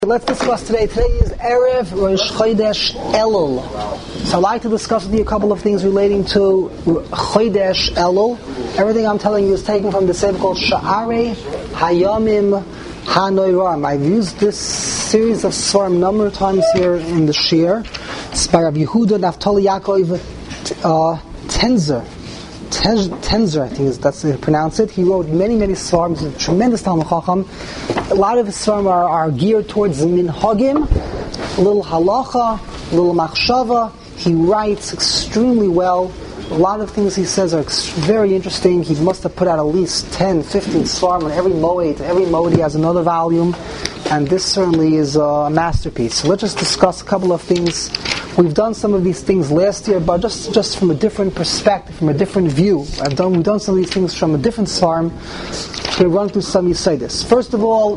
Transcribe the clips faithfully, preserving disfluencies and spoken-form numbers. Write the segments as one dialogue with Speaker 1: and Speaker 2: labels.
Speaker 1: Let's discuss today. Today is Erev Rosh Chodesh Elul. So I'd like to discuss with you a couple of things relating to Chodesh Elul. Everything I'm telling you is taken from the sefer called Sha'arei Hayamim HaNoiraim. I've used this series of svarim a number of times here in the Shir. It's by Rabbi Yehuda Naftali Yaakov uh, Tenzer. Tenzer, I think is, that's how you pronounce it. He wrote many, many svarim. He's a tremendous Talmud Chacham. A lot of his svarim are, are geared towards the minhagim, a little halacha, a little machshava. He writes extremely well. A lot of things he says are very interesting. He must have put out at least ten, fifteen svarim on every moed. Every moed he has another volume. And this certainly is a masterpiece. So let's just discuss a couple of things. We've done some of these things last year, but just, just from a different perspective, from a different view. I've done we've done some of these things from a different svarim. We'll run through some Yisaitis. First of all,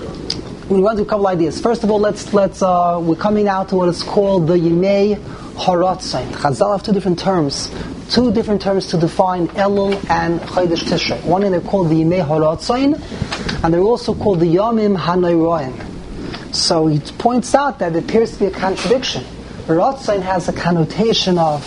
Speaker 1: we run through a couple ideas. First of all, let's let's uh, we're coming out to what is called the Yimei Haratzain. Chazal have two different terms, two different terms to define Elul and Chodesh Tishrei. One in they're called the Yimei Haratzain, and they're also called the Yamim HaNoiraim. So he points out that it appears to be a contradiction. Ratzain has a connotation of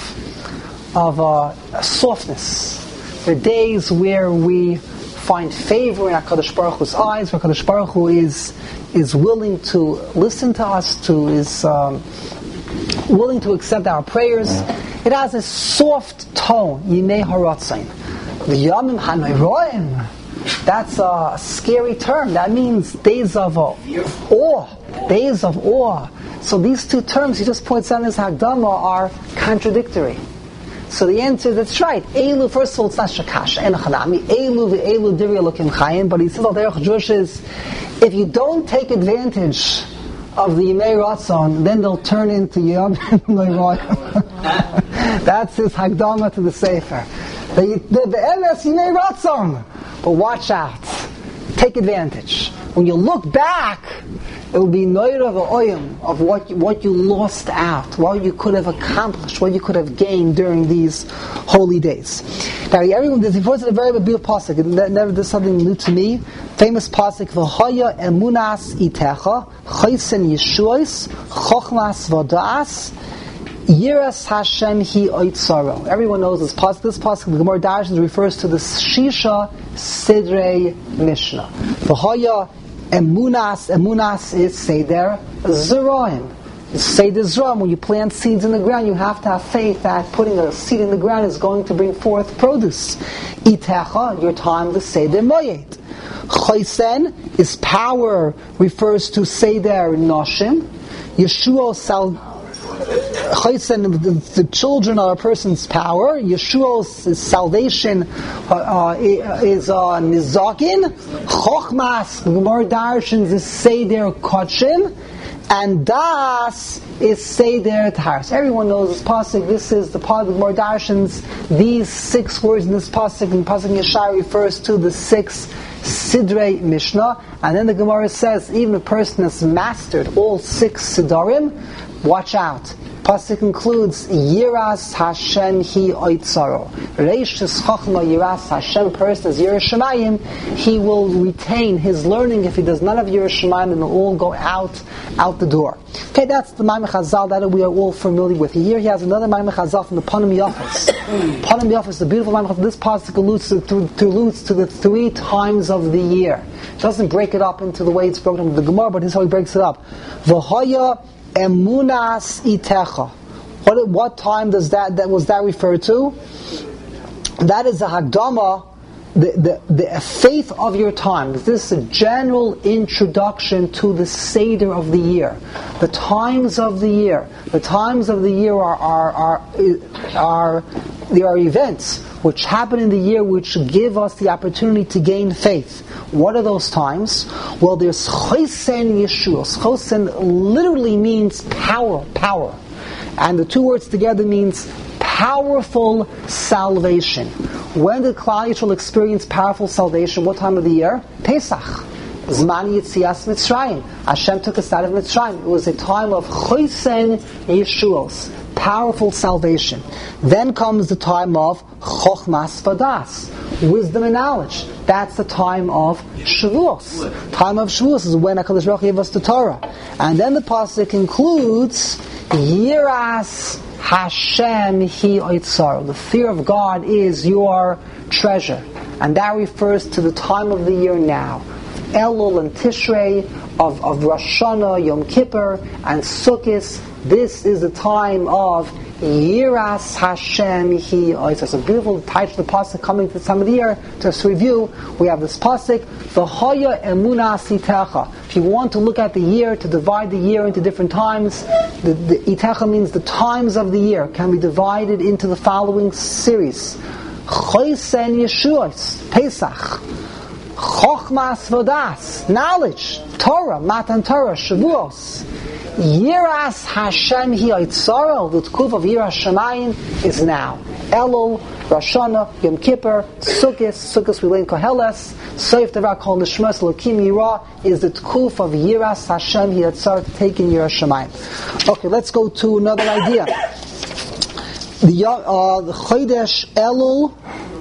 Speaker 1: of uh, softness. There are days where we find favor in HaKadosh Baruch Hu's eyes, where HaKadosh Baruch Hu is is willing to listen to us, to is um, willing to accept our prayers. It has a soft tone. Yimei Haratzain. The Yamim HaNoiraim. That's a scary term. That means days of uh, awe. Days of awe. So these two terms he just points out in his Hagdama are contradictory. So the answer, that's right. Elu, first of all, it's not Shakash. En Chanami. Elu v'elu diri elokim chayim. But he says, Al Derech Jewish is, if you don't take advantage of the Yimei Ratzon, then they'll turn into Yom Noiraim. That's his Hagdama to the Sefer. The Emes Yimei Ratzon. But watch out. Take advantage. When you look back, it will be noira v'oyim of what you, what you lost out, what you could have accomplished, what you could have gained during these holy days. Now, everyone, this is a very beautiful pasuk. It never did something new to me. Famous pasuk: V'haya emunas itecha, chaysen yeshuos, chochmas v'das, yiras Hashem hi oitzaro. Everyone knows this pasuk. This pasuk, the Gemara Darshans, refers to the Shisha Sidrei Mishnah. V'haya Emunas, emunas is Seder Zeraim. Seder Zeraim, when you plant seeds in the ground, you have to have faith that putting a seed in the ground is going to bring forth produce. Itecha, your time, the Seder Moyed. Chaysen is power, refers to Seder Noshim. Yeshua sal Chaysen, the, the children are a person's power. Yeshua's salvation uh, uh, is uh, Nizakin. Chochmas, Gemara Darshans, is Seder Kotshim. And Das is Seder Taharos. Everyone knows this pasuk. This is the part of the Gemara Darshans. These six words in this pasuk, in pasuk Yeshai, refers to the six Sidrei Mishnah. And then the Gemara says, even a person has mastered all six Sidorim, watch out. Pasuk includes Yiras Hashem hi oitzaro. Reishis Chachma Yiras Hashem, person is Yiras Shemayim, he will retain his learning. If he does not have Yiras Shemayim, then it will all go out out the door. Okay, that's the Maimon Chazal that we are all familiar with. Here he has another Maimon Chazal from the Panim Yafos. Panim Yafos, the beautiful Maimon Chazal. This pasuk alludes to, to, to, alludes to the three times of the year. It doesn't break it up into the way it's broken up in the Gemara, but this is how he breaks it up. V'haya emunas itecha. What what time does that that was that referred to? That is a Hagdama, the, the the faith of your time. This is a general introduction to the Seder of the year, the times of the year. The times of the year are are are, are there are events which happen in the year which give us the opportunity to gain faith. What are those times? Well, there's Chosen Yeshuos. Chosen literally means power, power. And the two words together means powerful salvation. When did Klal Yisrael experience powerful salvation? What time of the year? Pesach. Zman Yitzias Mitzrayim. Hashem took us out of Mitzrayim. It was a time of Chosen Yeshuos, powerful salvation. Then comes the time of Chochmas Vadas. wisdom and knowledge. That's the time of Shavuos. Time of Shavuos is when HaKadosh Baruch Hu gave us the Torah. And then the pasuk concludes, Yiras Hashem hi oitzar. The fear of God is your treasure. And that refers to the time of the year now. Elul and Tishrei, of, of Rosh Hashanah, Yom Kippur, and Sukkot. This is the time of Yiras Hashem hi oitzar. It's a beautiful title of the pasuk coming to the time of the year. Just to review, we have this pasuk, V'hoya emuna sitecha. If you want to look at the year, to divide the year into different times, the, the itecha means the times of the year can be divided into the following series. Chosen Yeshuos, Pesach, Chochmas Vodas, knowledge, Torah, Matan Torah, Shavuos. Yiras Hashem hi oitzar, the tkuf of Yiras Shamayim is now. Elul, Rosh Hashanah, Yom Kippur, Sukkot, Sukkot we learn Koheles, Soif Devar Kol Nishmas Elokim Yirah is the tkuf of Yiras Hashem hi oitzar, to take in Yiras Shamayim. Okay, let's go to another idea. The uh, the Chodesh Elul,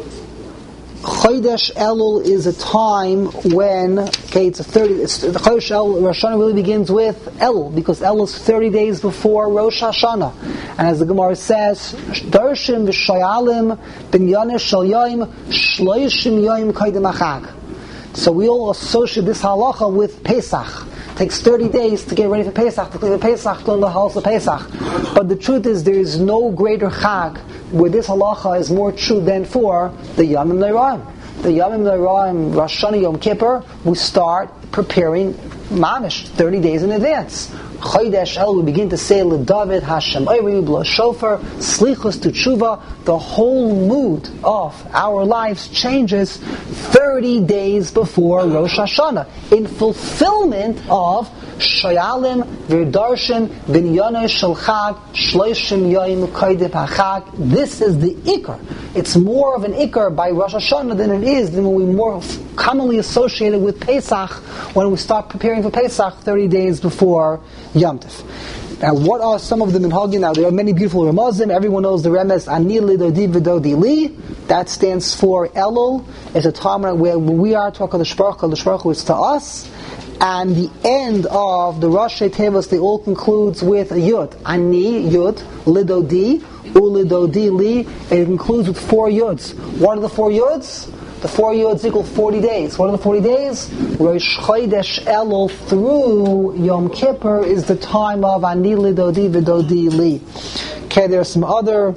Speaker 1: Chodesh Elul is a time when, okay, it's a thirty. It's, the Chodesh Elul, Rosh Hashanah really begins with Elul, because Elul is thirty days before Rosh Hashanah, and as the Gemara says, Darshim v'Shayalim b'Nyanesh Shal Yom Shloishim Yom Kaidem Achag. So we all associate this halacha with Pesach. It takes thirty days to get ready for Pesach, to clean the Pesach, to learn the halachos of Pesach. But the truth is, there is no greater chag where this halacha is more true than for the Yamim Le'Raim. The Yamim Le'Raim, Rosh Hashanah, Yom Kippur, we start preparing mamish thirty days in advance. Chodesh El, we begin to say LeDavid Hashem Oiri B'lo Shofar Slichus to Tshuva. The whole mood of our lives changes thirty days before Rosh Hashanah in fulfillment of Shayalim V'Darshan B'Nyanesh Shel Chag Shloishim Yom Kaidem HaChag. This is the Ikar. It's more of an Ikar by Rosh Hashanah than it is than when we more commonly associate it with Pesach, when we start preparing for Pesach thirty days before Yom Tov. Now, what are some of the minhagim? Now, there are many beautiful remazim. Everyone knows the remes Ani Li Dodi V'Dodi Li. That stands for Elul. It's a time where we are to HaKadosh Baruch Hu, HaKadosh Baruch Hu is to us. And the end of the Rosh Tevos, they all concludes with a Yud. Ani, Yud, Lidodi, Ulidodi, Li. It concludes with four Yuds. What are the four Yuds? The four Yuds equal forty days. What are the forty days? Rosh Chodesh Elul through Yom Kippur is the time of Ani Lidodi V'Dodi Li. Okay, there are some other,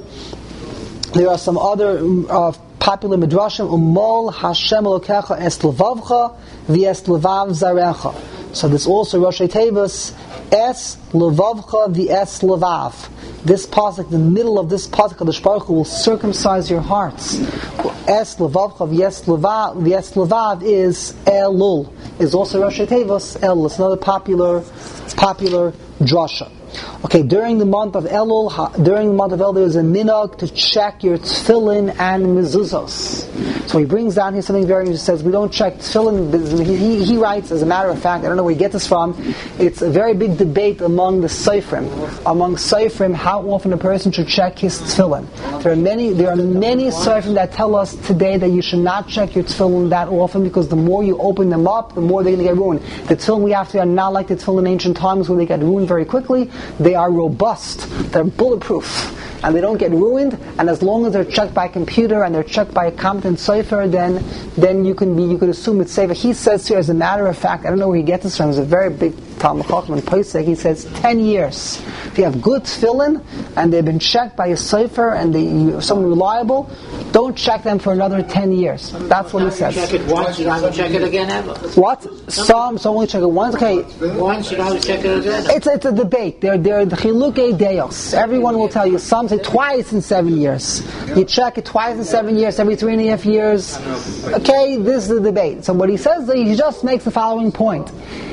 Speaker 1: there are some other uh, popular midrashim. Umol Hashem Elokecha es levavcha v'es levav zarecha. So this also Rosh Tevos es levavcha v'es levav. This pasuk, the middle of this pasuk, HaKadosh Baruch Hu will circumcise your hearts. Es levavcha v'es levav, v'es levav is Elul. Is also Rosh Tevos Elul. It's another popular, popular drasha. Okay, during the month of Elul, during the month of Elul, there is a minhag to check your tefillin and mezuzos. So he brings down here something very interesting. He says we don't check tefillin. He, he, he writes, as a matter of fact, I don't know where he gets this from. It's a very big debate among the seifrim. Among seifrim, how often a person should check his tefillin. There are many. There are many seifrim that tell us today that you should not check your tefillin that often, because the more you open them up, the more they're going to get ruined. The tefillin we have today are not like the tefillin in ancient times where they get ruined very quickly. They are robust, they're bulletproof, and they don't get ruined, and as long as they're checked by a computer and they're checked by a competent cipher, then then you can be you could assume it's safer. He says here, as a matter of fact, I don't know where he gets this from, it's a very big Talmud Chacham in Pesach, he says ten years. If you have good tefillin and they've been checked by a cipher and they, you, someone reliable, don't check them for another ten years. That's what he says.
Speaker 2: Check it once, you don't check it again ever.
Speaker 1: What? Some, some only check it once. Okay.
Speaker 2: Once, you don't check it again.
Speaker 1: It's it's a debate. They're they're the chilukei deos. Everyone will tell you. Some say twice in seven years. You check it twice in seven years, every three and a half years. Okay, this is the debate. So what he says, he just makes the following point.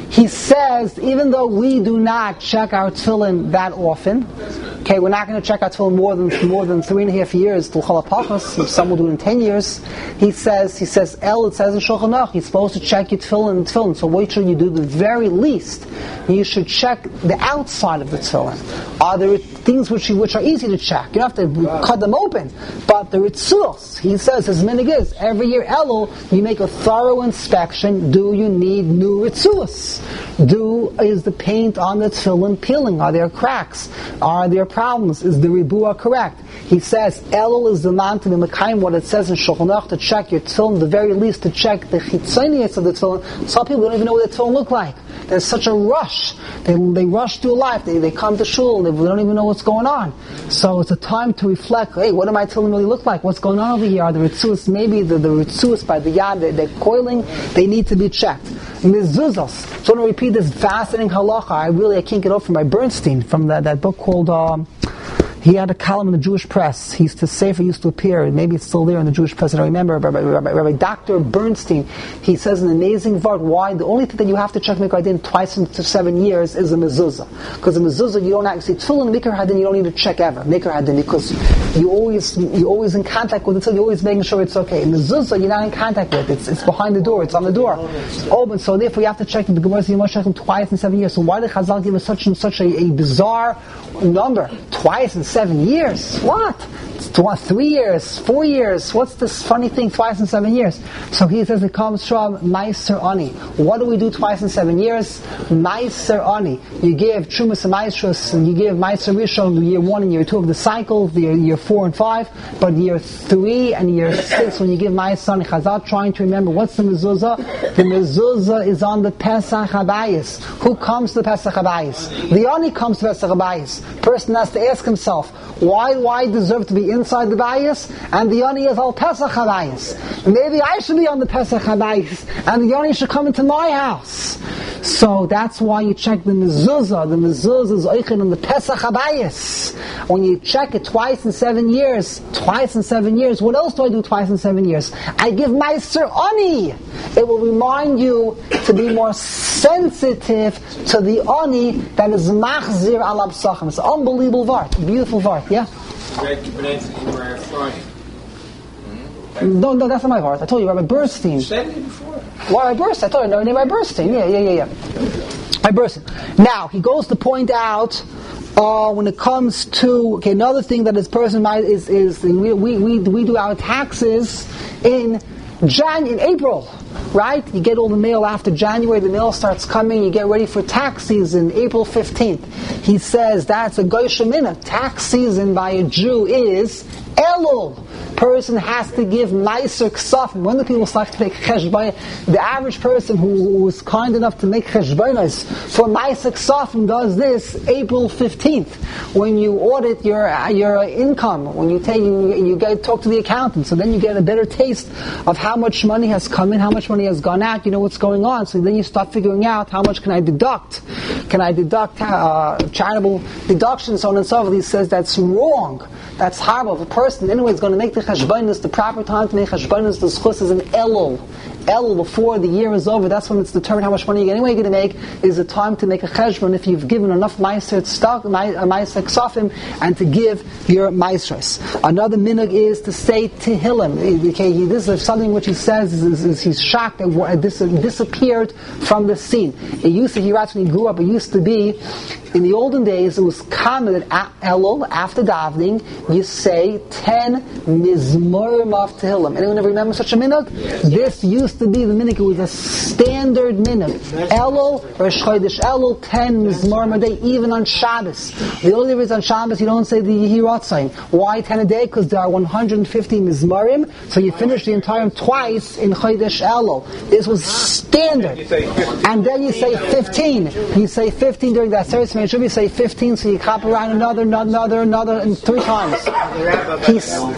Speaker 1: He says, even though we do not check our tefillin that often, okay, we're not going to check our tefillin more than more than three and a half years till Chol HaPachos. Some will do it in ten years. He says, he says, El, it says in Shulchan Aruch, you're supposed to check your tefillin and tefillin. So what should you do? The very least, you should check the outside of the tefillin. Are there things which which are easy to check? You don't have to cut them open, but the ritzuos. He says, his minig is every year, Elul, you make a thorough inspection. Do you need new ritzuos? Do is the paint on the tefillin peeling? Are there cracks? Are there problems? Is the ribua correct? He says Elul is the man to be mekayim what it says in Shulchan Aruch to check your tefillin, the very least to check the chitzonius of the tefillin. Some people don't even know what the tefillin look like. There's such a rush. They they rush through life. They they come to shul. They don't even know what's going on. So it's a time to reflect. Hey, what do my tefillin really look like? What's going on over here? Are the ritzuos, maybe the, the ritzuos by the yad, they, they're coiling. They need to be checked. Mezuzos. So I want to repeat this fascinating halacha. I really I can't get over from by Bernstein from that, that book called. Um, He had a column in the Jewish press. He used to say, it used to appear, maybe it's still there in the Jewish press, I don't remember, Rabbi, Rabbi, Rabbi Doctor Bernstein, he says an amazing word, why the only thing that you have to check Mikra Hadin twice in seven years is a mezuzah. Because a mezuzah, you don't actually, tefillin, Mikra Hadin, you don't need to check ever, Mikra Hadin, because you always, you're always in contact with it, so you're always making sure it's okay. Mezuzah, you're not in contact with it, it's, it's behind the door, it's on the door. Oh, but so therefore you have to check the Gemara, so you must check them twice in seven years. So why did Chazal give us such, such a, a bizarre number? Twice in seven years? What? What? Three years? Four years? What's this funny thing? Twice in seven years? So he says it comes from Meiser Ani. What do we do twice in seven years? Meiser Ani. You give Trumas and Meisrus, and you give Meiser Rishon year one and year two of the cycle, the year, year four and five, but year three and year six when you give Meiser Ani. Chazal trying to remember what's the mezuzah? The mezuzah is on the Pesach Habayis. Who comes to the Pesach Habayis? The Ani comes to Pesach Habayis. Person has to ask himself, why why deserve to be inside the bayis and the Yoni is al Pesach Habayis? Maybe I should be on the Pesach Habayis and the Yoni should come into my house. So that's why you check the mezuzah. The mezuzah is oichin on the Pesach Habayis. When you check it twice in seven years, twice in seven years, what else do I do twice in seven years? I give Meiser Ani. It will remind you to be more sensitive to the Ani that is machzir al absachim. It's an unbelievable vart, beautiful vart, yeah? No, no, that's not my vart. I told you, Rabbi Bernstein.
Speaker 3: You said it before.
Speaker 1: Why, Rabbi Bernstein? I told you, no, Rabbi Bernstein. Yeah, yeah, yeah, yeah. Rabbi Bernstein. Now, he goes to point out uh, when it comes to, okay, another thing that this person might, is, is we, we, we, we do our taxes in Jan, in April. Right? You get all the mail after January, the mail starts coming, you get ready for tax season, April fifteenth. He says that's a Goy Shemina. Tax season by a Jew is Elul. Person has to give nicer ksafim. When do people start to make cheshbon? The average person who, who is kind enough to make cheshbonos for nicer ksafim does this April fifteenth. When you audit your your income, when you take you, you get talk to the accountant, so then you get a better taste of how much money has come in, how much money has gone out. You know what's going on. So then you start figuring out how much can I deduct? Can I deduct uh, charitable deductions, so on and so forth. He says that's wrong. That's horrible. If a person anyway is going to make the cheshbonos, the proper time to make cheshbonos, the schus is an Elul. Elul, before the year is over, that's when it's determined how much money you're anyway going to make, is the time to make a cheshbon if you've given enough meiser stock, meiser ksafim, and to give your meisers. Another minhag is to say tehillim. Okay, he, this is something which he says is, is, is he's shocked that this disappeared from the scene. It used to, he writes when he grew up, it used to be, in the olden days, it was common that at Elul, after davening, you say ten mizmorim of tehillim. Anyone ever remember such a minhag? Yes. This used to be the minhag. It was a standard minhag. Elul, Rosh Chodesh Elul, ten mizmorim a day, even on Shabbos. The only reason on Shabbos you don't say the Yehiratzayim. Why ten a day? Because there are one hundred fifty mizmorim, so you finish the entire twice in Chodesh Elul. This was standard. And then you say fifteen. You say fifteen during that service. It should be say fifteen, so you hop around another, another, another, and three times. He's,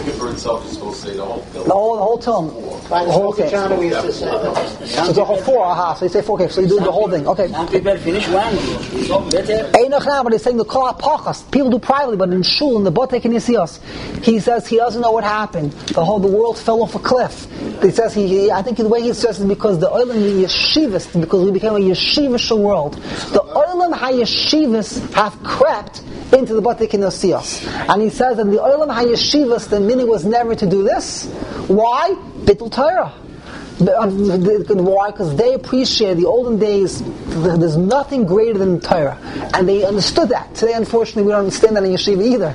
Speaker 3: itself is supposed to say the whole film.
Speaker 1: The whole, the whole film.
Speaker 2: By
Speaker 1: The whole thing.
Speaker 2: China, we used to say
Speaker 1: So it's a whole four, aha. So you say four, okay, so you do the whole thing. Okay.
Speaker 4: Some people finish one. Better.
Speaker 1: Einach now, but he's saying the Kol HaPachas. People do privately, but in Shul, in the Botek and Yisios, he says he doesn't know what happened. The whole, the world fell off a cliff. He says he, he I think the way he says it is because the Olam Yeshivas, because we became a Yeshivish world. The Olam HaYeshivas have crept into the Botek and Yisios. And he says that the Olam HaYeshivas, the meaning was never to do this. Why? Bittul Torah. Why? Because they appreciate the olden days. There's nothing greater than Torah, and they understood that. Today, unfortunately, we don't understand that in yeshiva either.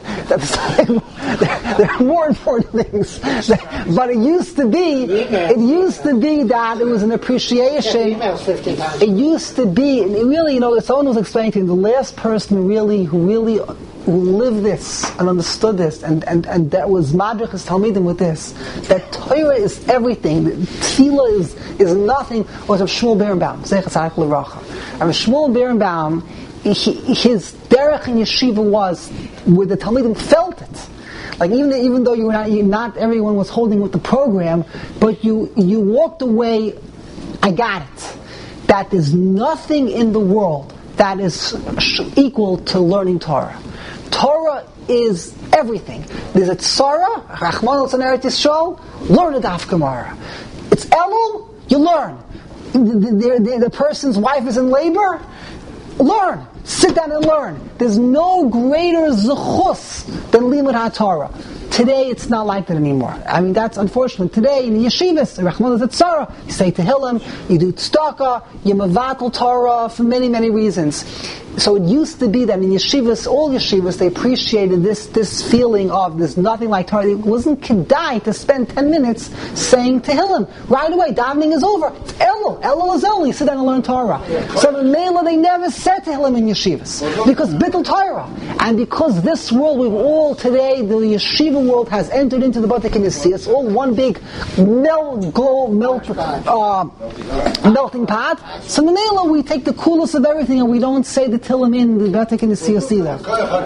Speaker 1: That there are more important things. But it used to be. It used to be that it was an appreciation. It used to be, and it really, you know, someone was explaining to me, the last person really who really. who lived this and understood this, and, and, and that was Madrachas Talmidim with this, that Torah is everything, Tefillah is, is nothing, was of Shmuel Berenbaum, Zecher Tzaddik L'Bracha. And Shmuel Berenbaum, his derech in yeshiva was, where the Talmidim felt it. Like even even though you were not, you, not everyone was holding with the program, but you you walked away, I got it. That there's nothing in the world that is equal to learning Torah. Torah is everything. There's a tzara, Rachman al Eretz Yisrael, learn a daf Gemara. It's Elul, you learn. The, the, the, the person's wife is in labor, learn. Sit down and learn. There's no greater zechus than limud haTorah. Today it's not like that anymore. I mean, that's unfortunate. Today in the yeshivas, Rachman Zatzara, you say Tehillim, you do tzedakah, you mevatel Torah for many, many reasons. So it used to be that in yeshivas, all yeshivas, they appreciated this this feeling of there's nothing like Torah. It wasn't kedai to spend ten minutes saying Tehillim. Right away, davening is over. It's Elul. Elul is Elul. You sit down and learn Torah. So in Mela, they never said Tehillim in yeshivas. Because bittul Torah. And because this world, we've all today, the yeshiva world has entered into the Batek and Yissi. It's all one big melt, glow, melt, uh, melting pot. So in Mela, we take the coolest of everything and we don't say the Tehillim in the Batek and Yissi either.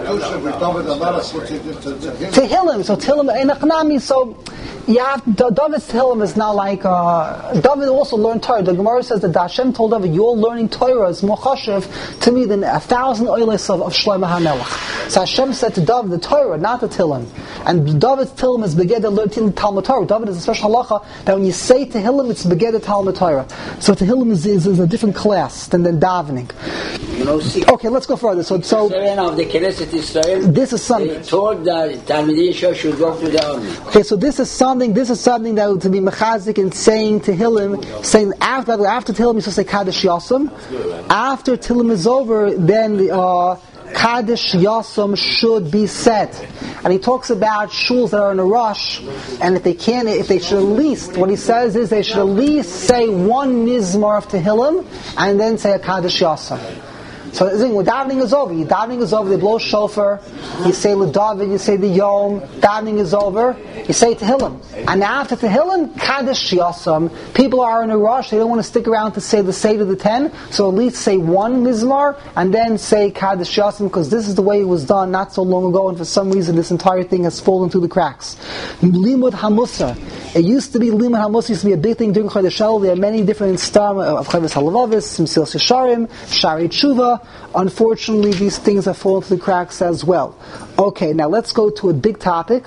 Speaker 1: Tehillim, so Tehillim, Enachnami, so yeah, David's Tehillim is not like, uh, David also learned Torah. The Gemara says that Hashem told David, you're learning Torah is more chashiv to me than a thousand oiles of, of Shlomo HaMelech. So Hashem said to David, the Torah, not the Tehillim. And David's Tehillim is beged learning Talmud Torah. David is a special halacha that when you say Tehillim, it's beged Talmud Torah. So Tehillim is, is, is a different class than, than davening.
Speaker 4: You know, see,
Speaker 1: okay, let's go further. So, so
Speaker 4: of the Knesset Israel,
Speaker 1: this is something.
Speaker 4: They told that Talmidei Yeshiva should go to the army.
Speaker 1: Okay, so this is something. This is something that to be mechazik and saying Tehillim, saying after after Tehillim, you supposed to say Kaddish Yasam. After Tehillim is over, then the uh, Kaddish Yasam should be said. And he talks about shuls that are in a rush, and if they can't, if they should at least, what he says is they should at least say one nizmar of Tehillim, and then say a Kaddish Yasam. So when davening is over, your davening is over, they blow shofar, you say L'David, you say the Yom, davening is over, you say Tehillim. And after Tehillim, Kaddish Yasam. People are in a rush, they don't want to stick around to say the Seder of the Ten, so at least say one Mizmar, and then say Kaddish Yasam, because this is the way it was done not so long ago, and for some reason this entire thing has fallen through the cracks. Limud HaMusar. It used to be, Limud HaMusar used to be a big thing during Chodesh Elul. There are many different stam of Chavis Halavavis, Mesilas Yesharim, Shari Tshuva. Unfortunately, these things have fallen through the cracks as well. Okay, now let's go to a big topic.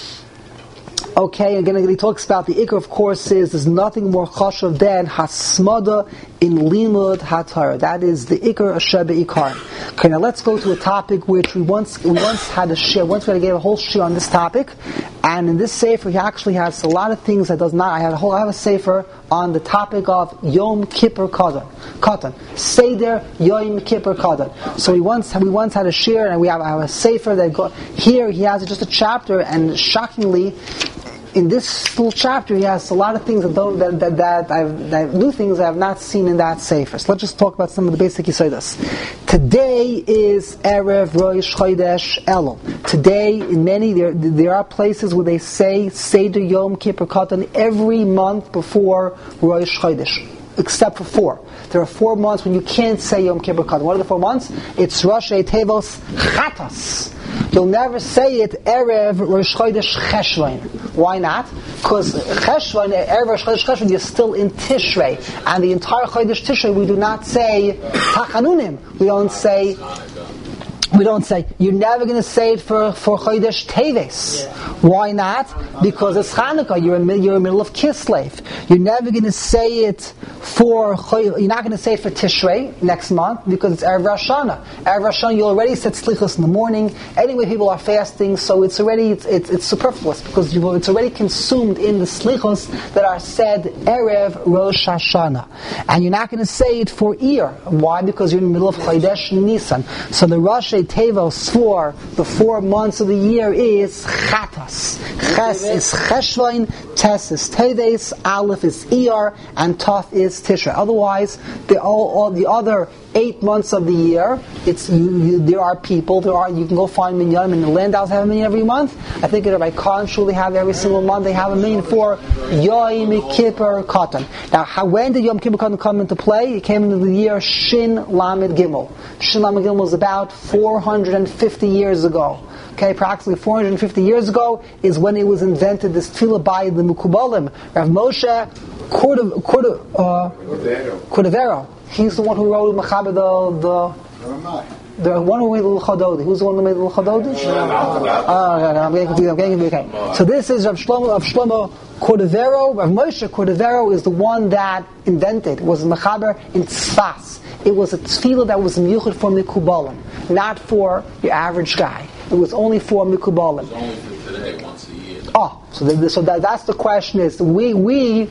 Speaker 1: Okay, again, he talks about the ikar, of course, is there's nothing more chashav than hasmada in limud haTorah. That is the ikar asher beikar. Okay, now let's go to a topic which we once we once had a share. Once we gave a whole share on this topic, and in this sefer he actually has a lot of things that does not. I had a whole I have a sefer on the topic of Yom Kippur Katan, Katan Seder Yom Kippur Katan. So we once we once had a share, and we have, I have a sefer that go, here he has just a chapter, and shockingly, in this little chapter, he has a lot of things that don't that that, that I've that new things I have not seen in that sefer. So let's just talk about some of the basic yisodas. Today is Erev Rosh Chodesh Elul. Today, in many there there are places where they say Seder Yom Kippur Katan every month before Rosh Chodesh, except for four. There are four months when you can't say Yom Kippur Katan. What are the four months? It's Rosh Tevos Chatas. You'll never say it Erev Rosh Chodesh Cheshvan. Why not? Because Cheshvan, Erev Rosh Chodesh Cheshvan, you're still in Tishrei. And the entire Chodesh Tishrei, we do not say Tachanunim. We don't say... We don't say, you're never going to say it for, for Chodesh Teves. Yeah. Why not? Because it's Chanukah, you're in, you're in the middle of Kislev. You're never going to say it for, you're not going to say it for Tishrei next month because it's Erev Rosh Hashanah. Erev Rosh Hashanah, you already said Slichos in the morning. Anyway, people are fasting, so it's already, it's, it's, it's superfluous because you, it's already consumed in the Slichos that are said Erev Rosh Hashanah. And you're not going to say it for Iyar. Why? Because you're in the middle of Chodesh Nisan. So the Rosh Tevos for the four months of the year is Chatas. Ches is Cheshvan, Tes is Teves, Aleph is Iyar, and Taf is Tishrei. Otherwise, the, all, all the other eight months of the year, it's you, you, there are people, there are you can go find minyanim, and the Landau's have a minyan every month. I think that Rabbi Khan surely have every single month. They have a minyan for Yom Kippur Katan. Now, how, when did Yom Kippur Katan come into play? It came into the year Shin Lamed Gimel. Shin Lamed Gimel was about four hundred fifty years ago. Okay, approximately four hundred fifty years ago is when it was invented, this tefillah by the Mukubalim. Rav Moshe Cordovero. He's the one who wrote Mechaber the the the one who made the L'Chadodi. Who's the one who made the L'Chadodi? Oh, okay, I'm getting confused. I'm getting confused. Okay, so this is Rav Shlomo of Shlomo Cordovero. Rav Moshe Cordovero is the one that invented. It was Mechaber in Tzfas. It was a tefillah that was miyuchad for Mikubalim, not for your average guy. It was only for Mikubalim.
Speaker 3: It was only for today, once a year.
Speaker 1: Oh, so the, so that, that's the question. Is we we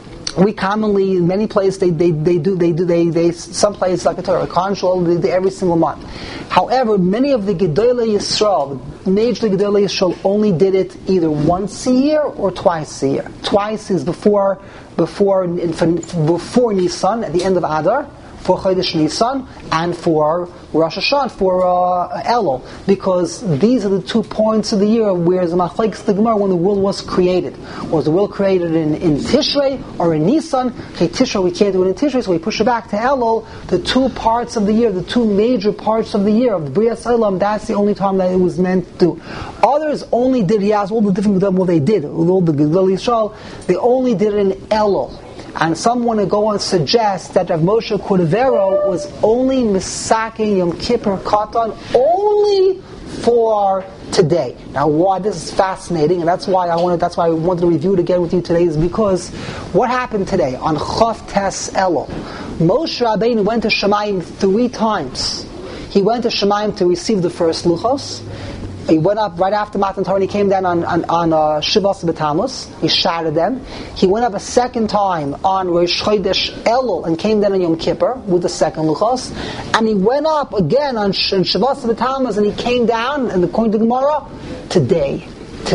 Speaker 1: we commonly in many places they, they, they do they do they they some places like a Torah control they do every single month. However, many of the Gedolei Yisrael, major Gedolei Yisrael, only did it either once a year or twice a year. Twice is before before before Nisan at the end of Adar, for Chodesh Nisan, and for Rosh Hashanah, for uh, Elul, because these are the two points of the year where the Machlekes the Gemara, when the world was created. Was the world created in, in Tishrei or in Nisan? Okay, Tishrei, we can't do it in Tishrei, so we push it back to Elul. The two parts of the year, the two major parts of the year of the Bria Olam, that's the only time that it was meant to do. Others only did, yes, all the different Gedolim, what they did, all the Gedolei Yisrael, they only did it in Elul. And some want to go and suggest that Rav Moshe Cordovero was only misaking Yom Kippur Katan only for today. Now, why this is fascinating, and that's why I wanted. That's why I wanted to review it again with you today, is because what happened today on Chav Tes Elul? Moshe Rabbeinu went to Shemayim three times. He went to Shemayim to receive the first luchos. He went up right after Matan Torah and he came down on, on, on uh, Shivas B'Tammuz. He shattered them. He went up a second time on Rosh Chodesh Elul and came down on Yom Kippur with the second Luchos. And he went up again on, on Shivas B'Tammuz and he came down, and according to Gemara, today.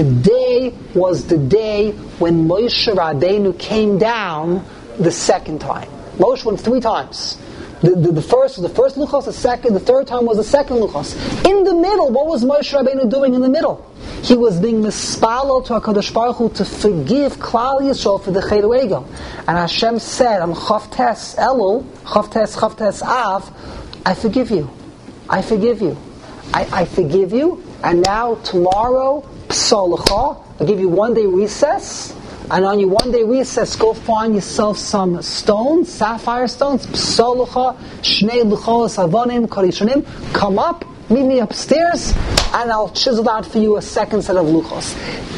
Speaker 1: Today was the day when Moshe Rabbeinu came down the second time. Moshe went three times. The, the, the first was the first luchos, the second, the third time was the second luchos. In the middle, what was Moshe Rabbeinu doing in the middle? He was being mispalo to HaKadosh Baruch Hu to forgive Klal Yisrael for the Cheder Egel. And Hashem said on Chav Tes Elul, Chav Tes, Chav Tes Av, I forgive you. I forgive you. I, I forgive you. And now tomorrow, Psalacha, I'll give you one day recess. And on your one day recess, go find yourself some stones, sapphire stones, psolucha, shnei luchos, avonim, korishonim. Come up, meet me upstairs, and I'll chisel out for you a second set of luchos.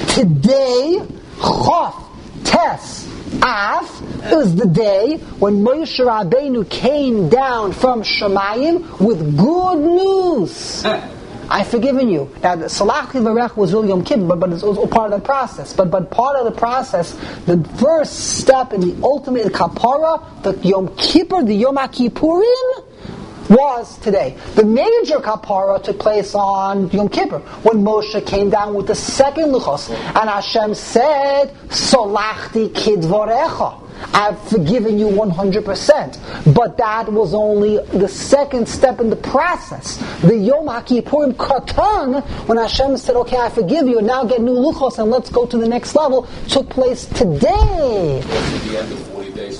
Speaker 1: Today, Chav Tes Av is the day when Moshe Rabbeinu came down from Shemayim with good news. I've forgiven you. Now, the Salach Varech was really Yom Kippur, but, but it's also part of the process. But but part of the process, the first step in the ultimate kapara, the Yom Kippur, the Yom HaKippurim, was today. The major kapara took place on Yom Kippur, when Moshe came down with the second luchos, and Hashem said, Solachti kidvorecha. I've forgiven you one hundred percent. But that was only the second step in the process. The Yom HaKippurim Katan, when Hashem said, okay, I forgive you, and now get new luchos and let's go to the next level, took place today.
Speaker 3: At the end of forty days from Shavuot.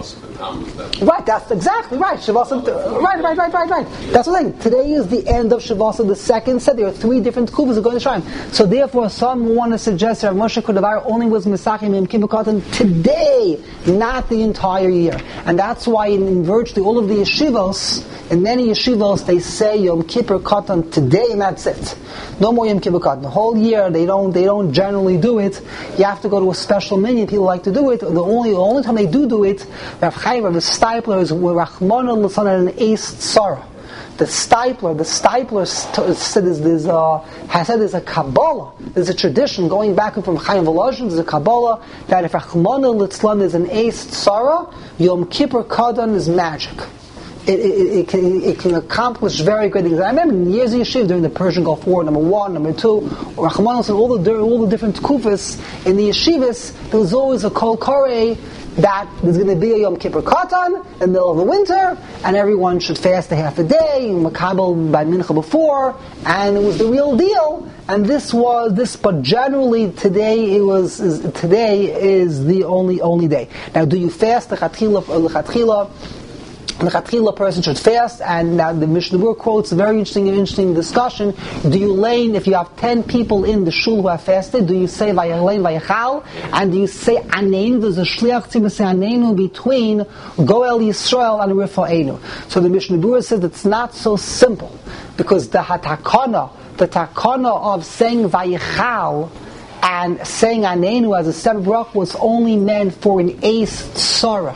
Speaker 3: Shavuos of the Tammuz. That
Speaker 1: Right, that's exactly right. Shavuos, right, right, right, right, right. That's what I'm saying. Today is the end of Shavuos, the second set. There are three different kufas that go to shrine. So therefore, some want to suggest that Moshe Kodavar only was Mesachim Yom Kippur Katan today, not the entire year. And that's why in, in virtually all of the yeshivos, in many yeshivos, they say Yom Kippur Katan today, and that's it. No more Yom Kippur Katan. The whole year, they don't they don't generally do it. You have to go to a special minyan. People like to do it. The only the only time they do do it, Rav Chaim, Rav Stipler, is with Rachmana L'Tzlan and an Ace Tzara. The Stipler, the Stipler said is there's a, has said there's a Kabbalah. There's a tradition going back from Chaim Volozhin. There's a Kabbalah that if Rachmana L'Tzlan is an Ace Tzara, Yom Kippur Katan is magic. It, it, it, can, it can accomplish very great things. I remember in years of yeshiva during the Persian Gulf War, number one, number two, Rachmanos and all the all the different kufas in the yeshivas, there was always a kol koreh that there's going to be a Yom Kippur Katan in the middle of the winter, and everyone should fast a half a day, makabel by mincha before, and it was the real deal. And this was this, but generally today it was is, today is the only only day. Now, do you fast the lechatchila? Lechatchila, the lechatchila person should fast, and now the Mishnah Berurah quotes a very interesting interesting discussion. Do you lane if you have ten people in the shul who have fasted? Do you say vayalein vayachal, and do you say aneinu? There's a shliach tzibur say aneinu between Goel Yisrael and Rifa'enu. So the Mishnah Berurah says it's not so simple, because the hatakana, the takana of saying vayachal and saying aneinu as a separate brach was only meant for an ace tzara,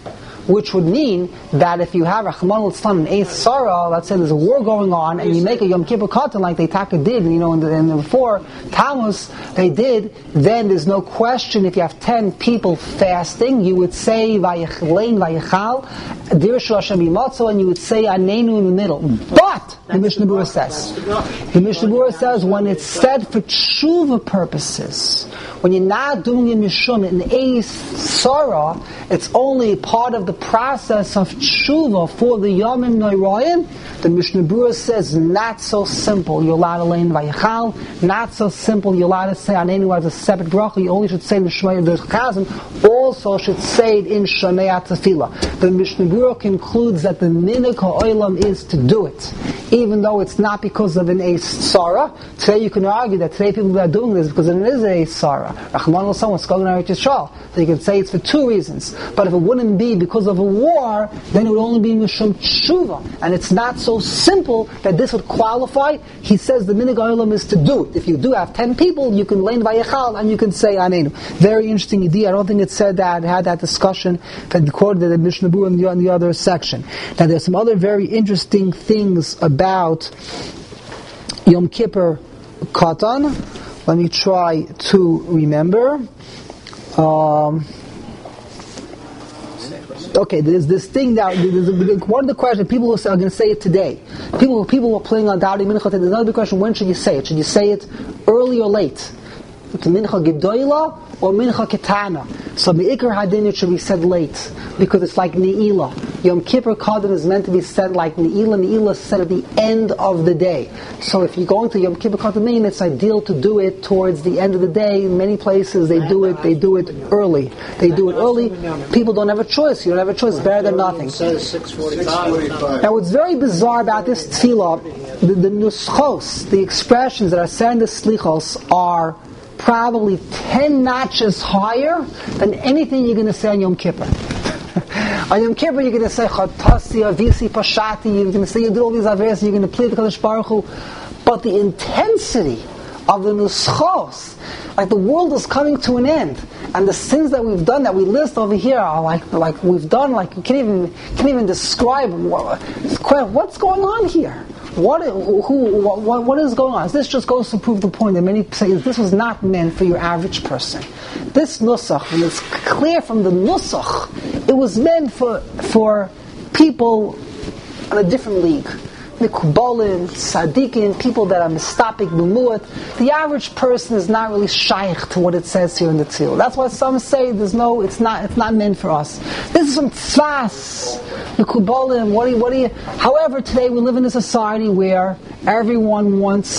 Speaker 1: which would mean that if you have Rachmana L'Tzlan and Eis Sarah, let's say there's a war going on, and you make a Yom Kippur Katan like they Taka did, you know, in the, in the before Tammuz they did, then there's no question if you have ten people fasting, you would say Vayachlein Vayachal, Dirshu Hashem Yimatzo, and you would say Anenu in the middle. But the Mishnah Berurah says, the Mishnah Berurah says when it's said for tshuva purposes, when you're not doing it mishum in Eis Sarah, it's only part of the process of tshuva for the Yomim Noirayim. The Mishnah Berurah says not so simple. You're allowed to lay in Vayachal. Not so simple. You're allowed to say Anenu as a separate bracha. You only should say in the Shemaya the Chazan. Also should say it in Shemaya Tefillah. The Mishnah Berurah concludes that the minig ha'olam is to do it, even though it's not because of an Eis Sarah. Today you can argue that today people are doing this because it is an Eis Sarah. Rachmana L'Tzlan was Skogan Eretz Yisrael. So you can say it's for two reasons. But if it wouldn't be because of a war, then it would only be Mishum Tshuva. And it's not so simple that this would qualify. He says the minig ha'olam is to do it. If you do have ten people, you can lein Vayachal and you can say Anenu. Very interesting idea. I don't think it said that, had that discussion that quoted in the Mishnah Berurah in the, in the other section. Now there's some other very interesting things about Yom Kippur Katan. Let me try to remember. Um, okay, there's this thing now. There's a, one of the questions people are going to say it today. People, people are playing on Da'ari Mincha. There's another big question: when should you say it? Should you say it early or late? Mincha Gedoyla or Mincha Ketana? So Me'ikar Hadin it should be said late, because it's like Ne'ilah. Yom Kippur Katan is meant to be said like Ne'ilah. Ne'ilah is said at the end of the day. So if you're going to Yom Kippur Katan, it's ideal to do it towards the end of the day. In many places they do it, they do it early. They do it early. People don't have a choice. You don't have a choice. It's better than nothing.
Speaker 2: six forty-five.
Speaker 1: Now what's very bizarre about this tefillah, the, the nuschos, the expressions that are said in the slichos are probably ten notches higher than anything you're going to say on Yom Kippur. On Yom Kippur you're going to say Chatasi, Avisi, Pashati, you're going to say you do all these averes, you're going to plead the Kadosh Baruch Hu, but the intensity of the nuschos, like the world is coming to an end, and the sins that we've done that we list over here are like like we've done like you can't even can't even describe what, what's going on here. What, who, what, what is going on? This just goes to prove the point that many say this was not meant for your average person. This nusach, and it's clear from the nusach, it was meant for for people on a different league. Nikubalim, Sadiqin, people that are mistapik, b'muat. The average person is not really shaykh to what it says here in the Tzil. That's why some say there's no, it's not, it's not meant for us. This is from tzvas, Nikubalim. What do you, what do you? However, today we live in a society where everyone wants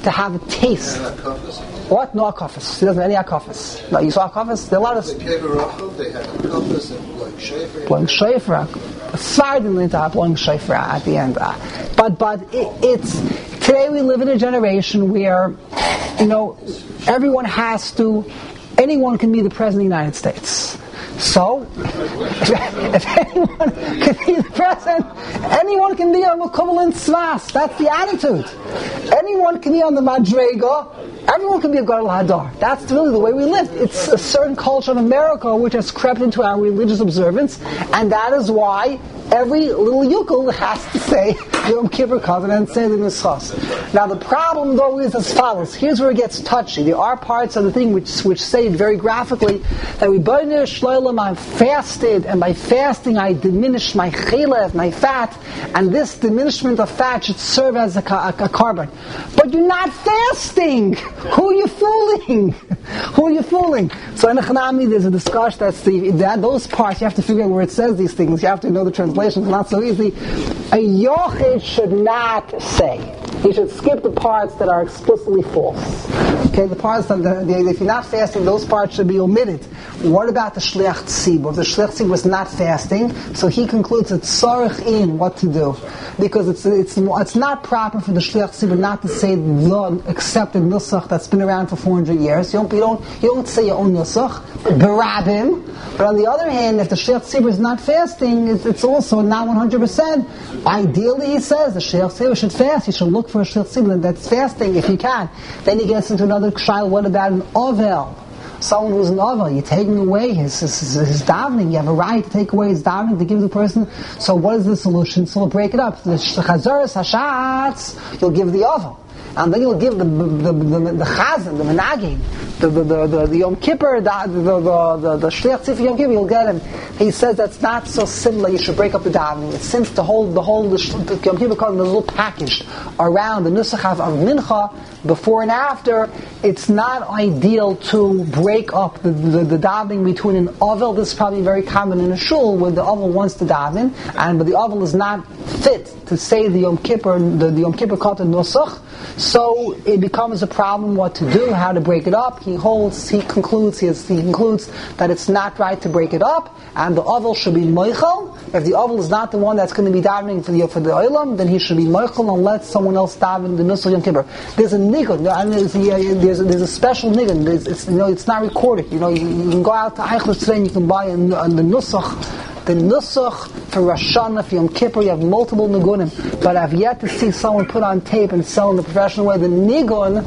Speaker 1: to have a taste. What? No akafis. He doesn't have any akafis. No, you saw akafis? There are a lot of...
Speaker 2: They came around, they had akafis and blowing shayfer.
Speaker 1: Blowing shayfer. Sorry didn't have blowing shayfer at the end. But, but it, it's... Today we live in a generation where, you know, everyone has to... Anyone can be the president of the United States. So, if, if anyone can be the president, anyone can be on the Kumalin Svas. That's the attitude. Anyone can be on the Madrega. Everyone can be a Gadol Hadar. That's really the way we live. It's a certain culture of America which has crept into our religious observance, and that is why every little yukul has to say Yom Kippur Covenant and say the Nischos. Now the problem though is as follows. Here's where it gets touchy. There are parts of the thing which which say very graphically that we B'nai Shloim, I fasted, and by fasting I diminished my chelev, my fat, and this diminishment of fat should serve as a, a, a carbon. But you're not fasting! Who are you fooling? Who are you fooling? So in Echanami there's a discussion that's the, that those parts, you have to figure out where it says these things, you have to know the translation, it's not so easy. A yochid should not say. He should skip the parts that are explicitly false. Okay, the parts that, the, the, if you're not fasting, those parts should be omitted. What about the Shliach Tzibur? If the Shliach Tzibur was not fasting, so he concludes it's tzarich in what to do. Because it's it's it's not proper for the Shliach Tzibur not to say the accepted nusach that's been around for four hundred years. You don't, you don't, you don't say your own nusach, berabim. But on the other hand, if the Shliach Tzibur is not fasting, it's, it's also not one hundred percent. Ideally, he says, the Shliach Tzibur should fast. He should look for a Shliach Tzibur that's fasting if he can. Then he gets into another trial. What about an ovel? Someone who's an ovel, you're taking away his, his, his, his davening. You have a right to take away his davening to give the person. So what is the solution? So we'll break it up. The chazaras hashatz, you'll give the ovel. And then you'll give the the the, the, the chazan, the menagim, the the, the the the Yom Kippur, the the the the, the shliach tzifir Yom Kippur. You'll get him. He says that's not so similar. You should break up the davening. Since the whole the whole the, the Yom Kippur comes a little packaged around the nusach of mincha before and after, it's not ideal to break up the the, the davening between an ovel. This is probably very common in a shul where the ovel wants to daven, and but the ovel is not fit to say the Yom Kippur the, the Yom Kippur katan nusach. So it becomes a problem what to do, how to break it up. He holds, he concludes, he, has, he concludes that it's not right to break it up, and the oval should be moichel. If the oval is not the one that's going to be davening for the for the olam, then he should be moichel and let someone else daven the nusach Yom Kippur. There's a nigun, I mean, there's, a, there's, a, there's a special nigun. There's, it's, you know, it's not recorded. You know, you, you can go out to Eichler today and you can buy a, a, the nusach. The nusach for Rosh Hashanah, for Yom Kippur, you have multiple nigunim, but I've yet to see someone put on tape and sell in the professional way the nigun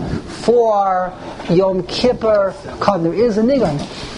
Speaker 1: for Yom Kippur. There is a nigun.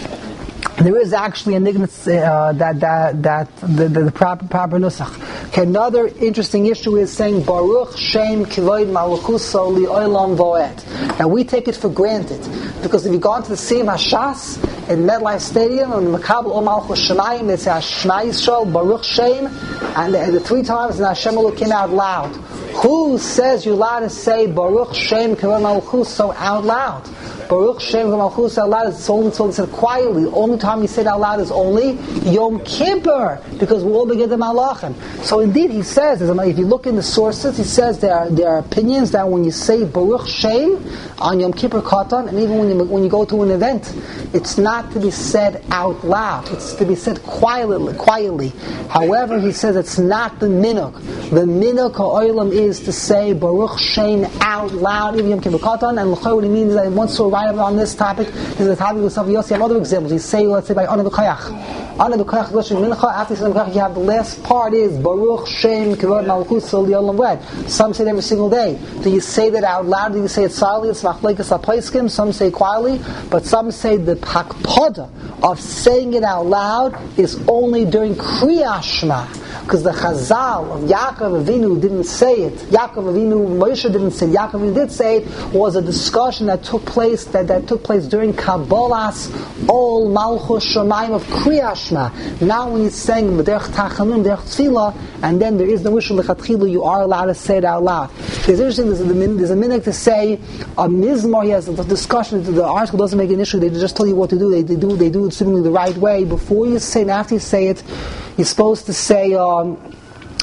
Speaker 1: There is actually a nigun uh, that that that the, the, the proper proper nusach. Okay, another interesting issue is saying Baruch Shem Kivod Malchuso Li'olam Voed. Now we take it for granted because if you go into the Siyum Hashas in MetLife Stadium and Makabel O Malchus Shemayim, they say Shema Yisrael Baruch Shem, and the, the three times and Hashem came out loud. Who says you're allowed to say Baruch Shem Kivod Malchuso out loud? Baruch Shem Malchus out loud is only told said quietly. The only time you say it out loud is only Yom Kippur, because we all begin the Malachim. So indeed, he says, if you look in the sources, he says there are there are opinions that when you say Baruch Shem on Yom Kippur Katan, and even when you when you go to an event, it's not to be said out loud. It's to be said quietly. Quietly. However, he says it's not the minhag. The minhag ha'olam is to say Baruch Shem out loud, even Yom Kippur Katan, and what he means is that once so right on this topic, there's a topic with Savi Yossi. I have other examples. You say, let's say by Ana B'Koyach. Ana B'Koyach, Mincha, after you say B'Koyach, you have the last part is Baruch Shem Kivod Malchus Li'olam Voed. Some say it every single day. Do you say that out loud? Do you say it silently? It's Machlekes HaPoskim. Some say quietly, but some say the Hakpada of saying it out loud is only during Kriyas Shema. Because the Chazal of Yaakov Avinu didn't say it. Yaakov Avinu, Moshe didn't say it. Yaakov Avinu did say it. Was a discussion that took place that, that took place during Kabbalas Ol Malchus Shemayim of Kriyas Shema. Now when he's saying B'derech Tachanun, B'derech Tefillah, and then there is no Rishon L'Chatchila, you are allowed to say it out loud. It's interesting. There's a, there's a minute to say a mizmor. He has a discussion. The article doesn't make an issue. They just tell you what to do. They, they do they do it seemingly the right way. Before you say and after you say it, you're supposed to say um,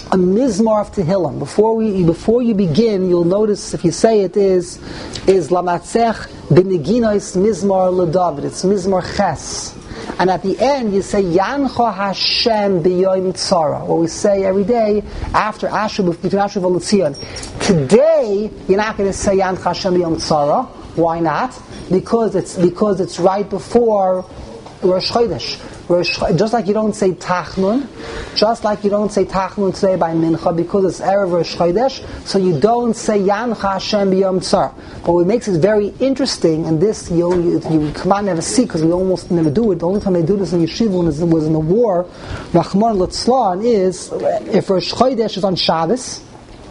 Speaker 1: a mizmor of Tehillim. Before we, before you begin, you'll notice if you say it is is lamatzech b'neginois mizmor l'David. It's mizmor ches. And at the end, you say, Yancha Hashem b'yoyim tzara. What we say every day after Asher, between Asher and Volutzion. Today, you're not going to say Yancha Hashem b'yoyim tzara. Why not? Because it's because it's right before Rosh Chodesh. Just like you don't say Tachnun, just like you don't say Tachnun today by Mincha because it's Erev Rosh Chodesh, so you don't say Yancha Hashem b'yom tzar. But what makes it very interesting, and this you, you, you come on never see because we almost never do it. The only time they do this in Yeshiva was, was in the war, Rahman Litzlan, is if Rosh Chodesh is on Shabbos,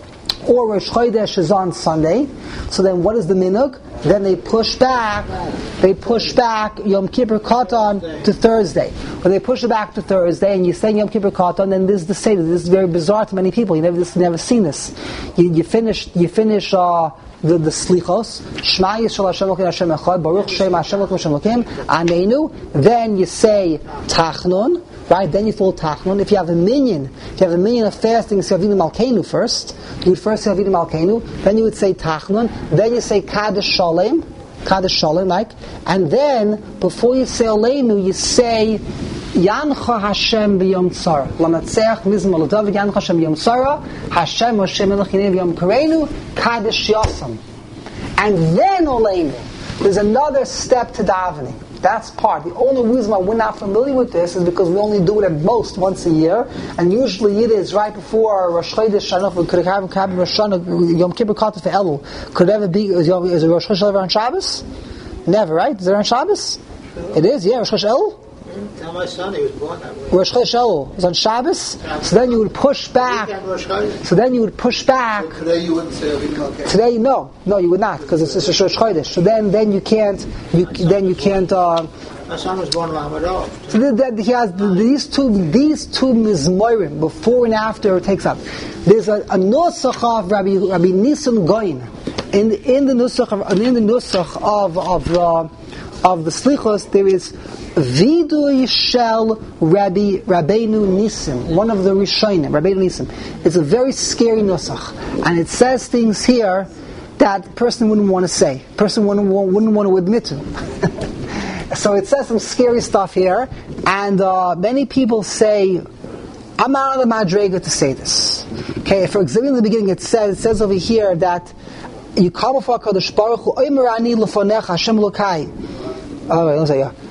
Speaker 1: or Rosh Chodesh is on Sunday, so then what is the minhag? Then they push back, they push back Yom Kippur Katan to Thursday. When they push it back to Thursday, and you're saying Yom Kippur Katan, then this is the Seder. This is very bizarre to many people. You never, this, never seen this. You, you finish, you finish uh, the, the Slichos, Shema Yisrael Hashem Elokeinu Hashem Echad, Baruch Shem Hashem Elokeinu Hashem Elokeinu, Ameinu. Then you say Tachnun. Right, then you fall Tachnun. If you have a minyan, if you have a minyan of fasting, so Avinu Malkeinu first. You would first say Avinu Malkeinu, then you would say Tachnun, then you say Kaddish Shalem, Kaddish Shalem, like, and then before you say Aleinu, you say Yancha Hashem b'yom tzara. Lamatzeach mizmor l'David Yancha Hashem b'yom tzara. Hashem Hashem Elokeinu b'yom kareinu Kaddish Yasam. And then Aleinu. There's another step to davening. That's part. The only reason why we're not familiar with this is because we only do it at most once a year, and usually it is right before Rosh Chodesh. I don't know if could have a Rosh Hashanah, Yom Kippur Katan for Elul. Could it ever be? Is, is Rosh Chodesh ever on Shabbos? Never, right? Is it on Shabbos? It is. Yeah, Rosh Chodesh Elul.
Speaker 5: Tell my son he was born that way.
Speaker 1: Rosh Chodesh Elul is on Shabbos, so then you would push back. So then you would push back.
Speaker 2: So today you wouldn't say Avinu Malkeinu.
Speaker 1: Today, no, no, you would not, because it's, it's a Rosh Chodesh. So then, then you can't, you then you can't. Uh,
Speaker 5: My son was born Lamadov.
Speaker 1: so then, then he has these two, these two mizmorim before and after it takes up. There's a, a nusach of Rabbi Rabbi Nisan Goin in in the nusach of, in the nusach of of the of the Slichos. There is Vidui Shel Rabbi Rabbeinu Nisim, one of the Rishonim, Rabbeinu Nisim. It's a very scary nusach, and it says things here that the person wouldn't want to say, person wouldn't, wouldn't want to admit to. So it says some scary stuff here, and uh, many people say, I'm out of the madrega to say this. Okay, for example, in the beginning it says, it says over here that you come before HaKadosh Baruch Hu, Omer ani lefonecha Hashem Elokai. Oh, wait, let's say, yeah.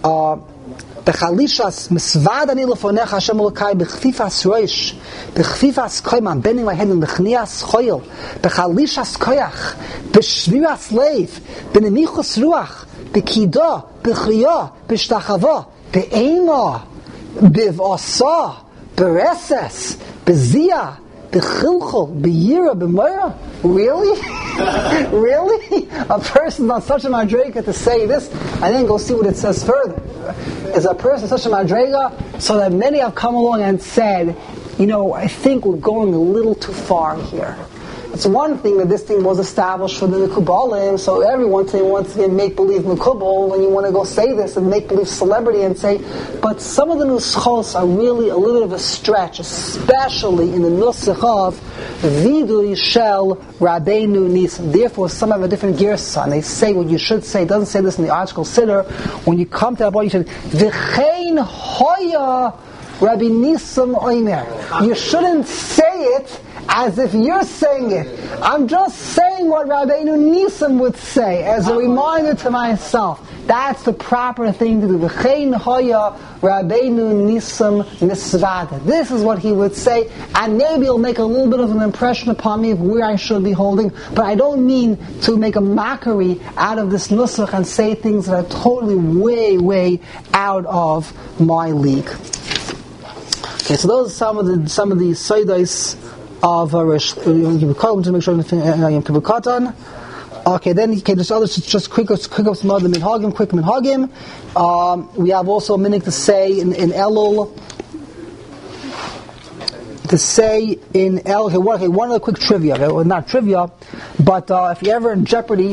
Speaker 1: Bechalishas misvad ani lefonecha Hashem Elokai bechfifas roish bechfifas koim. I'm bending my head in bechnias choil bechalishas koyach beshviras leiv benemichus ruach bekidah bechriya beshtachava be'ema bivasa bereses bezia bechilchol beyira b'moira. Really? Really? A person on such a madrega to say this, and then go see what it says further. Is a person such a madrega so that many have come along and said, you know, I think we're going a little too far here. It's one thing that this thing was established for the Mekubalim, so everyone today wants to make believe Mekubal when you want to go say this and make believe celebrity and say, but some of the nuschos are really a little bit of a stretch, especially in the nusach of Vidui Shel Rabbeinu Nisim. Therefore, some have a different girsa, and they say what you should say. It doesn't say this in the article Siddur. When you come to that point, you should V'chein hoya Rabbi Nisim oimer. You shouldn't say it as if you're saying it. I'm just saying what Rabbeinu Nisim would say as a reminder to myself. That's the proper thing to do. V'chein hoya Rabbeinu Nisim misvada. This is what he would say, and maybe it'll make a little bit of an impression upon me of where I should be holding, but I don't mean to make a mockery out of this nusach and say things that are totally way, way out of my league. Okay, so those are some of the some of the soidos of uh, Rosh Yom Kippur Katan to make sure Yom Kippur Katan. Okay, then okay, just others just quick quick up some other minhagim, quick minhagim. Um, we have also a minute to say in, in Elul. To say in El, okay, one, okay, one other quick trivia, okay, well, not trivia, but uh, if you're ever in jeopardy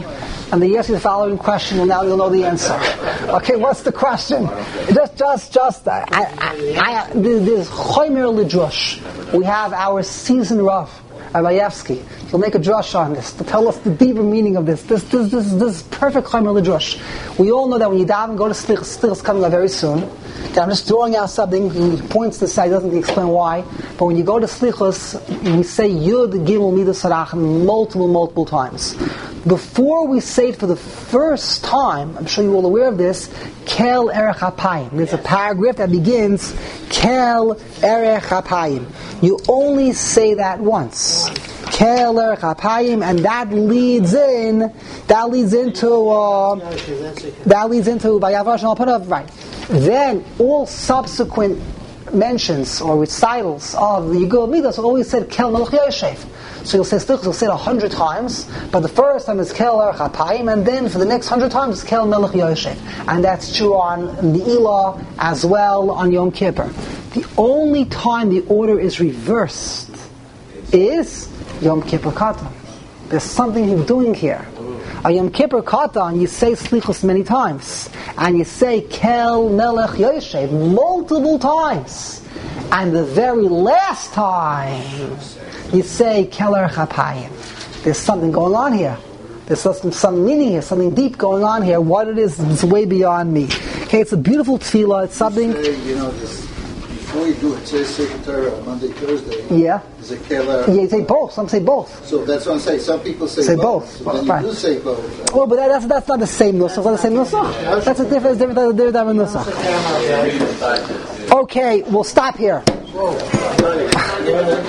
Speaker 1: and they ask you the following question, and now you'll know the answer. Okay, what's the question? Just, just, just, I, I, I, this Chomer L'Drush. We have our seasoned Rav, Abayevsky. He'll make a drush on this to tell us the deeper meaning of this. This, this, this, this is perfect Chomer L'Drush. We all know that when you daven, go to Slichus, Slichus is coming up very soon. I'm just throwing out something. He points this out, he doesn't explain why. But when you go to Slichus, we say Yud Gimel Midas Harachim multiple, multiple times. Before we say it for the first time, I'm sure you're all aware of this, Kel Erech HaPayim. There's a paragraph that begins, Kel Erech HaPayim. You only say that once. Kel Erech HaPayim, and that leads in, that leads into, uh, that leads into, Vayavash and Alpanav, right. Then, all subsequent mentions or recitals of the Yigul Midas always said Kel Melech Yosef. So you'll say Slichus, you'll say it a hundred times, but the first time is Kel Erech HaPayim, and then for the next hundred times it's Kel Melech Yosef. And that's true on the Ilah as well on Yom Kippur. The only time the order is reversed is Yom Kippur Katan. There's something he's doing here. On Yom Kippur Katan, you say Slichus many times, and you say Kel Melech Yosef multiple times, and the very last time you say Kel Erech HaPayim. There's something going on here. There's some, some meaning here, something deep going on here. What it is, it's way beyond me. Okay, it's a beautiful tefillah. It's something.
Speaker 2: Say, you know, this, before you do it, say Second Torah on Monday, Thursday.
Speaker 1: Yeah.
Speaker 2: Is it Kel Erech?
Speaker 1: Yeah, you say both. Some say both.
Speaker 2: So that's what I'm saying. Some people say,
Speaker 1: say
Speaker 2: both.
Speaker 1: both.
Speaker 2: So then
Speaker 1: right.
Speaker 2: you do say both. Right?
Speaker 1: Oh, but that, that's that's not the same nusach. That's not the same nusach. That's a different, different, different, different nusach. Okay, we'll stop here.